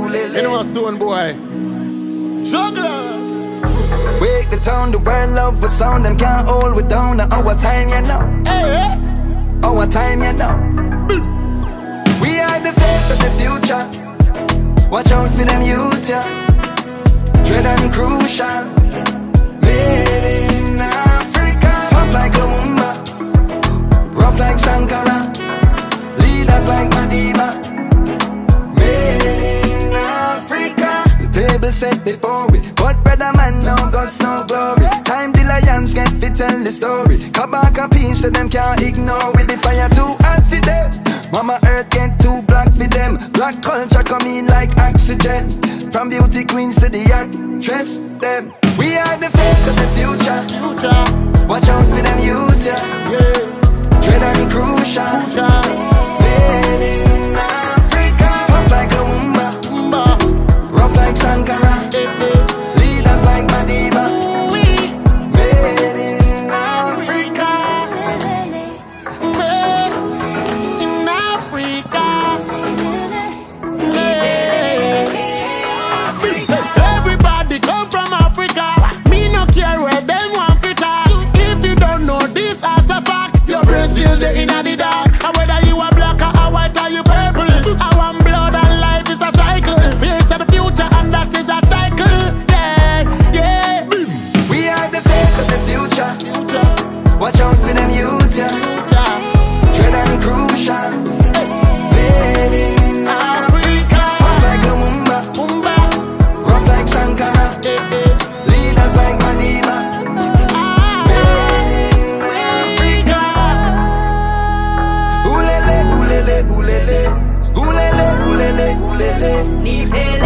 oolele. You know a stone boy. Jugglers. Wake the town, the world love for sound. Them can't hold we down. Now our time, you know. Hey. Our time, you know. We are the face of the future. Watch out for them youth, yeah. Dread and crucial. Made in Africa. Tough like Lumumba, rough like Sankara, leaders like Madiba. Made in Africa. The table set before we, but brother man no God's no glory. Time the lions get fit tell the story. Kabaka peace so them can't ignore. With the fire too hot for them. Mama earth get too black for them. Black culture come in like oxygen. From beauty queens to the actress them. We are the face of the future. Watch out for them youth, yeah. Dread and crucial. Made in Africa. Tough like Lumumba, rough like Sankara, leaders like Madiba. Made in Africa. Made in Africa. Everybody come from Africa. Me no care where them want fit at. If you don't know this as a fact, your brain still the inna the dark. And whether you are black or a white or you purple, I want blood and life is a cycle. Face of the future and that is a cycle. Yeah, yeah. We are the face of the future. Watch out for them youth, yeah. Dread and crucial. Made in Africa. Tough like Lumumba, rough like Sankara, leaders like Madiba. Made in Africa. Oolele, oolele, oolele. Oolele, oolele, oolele.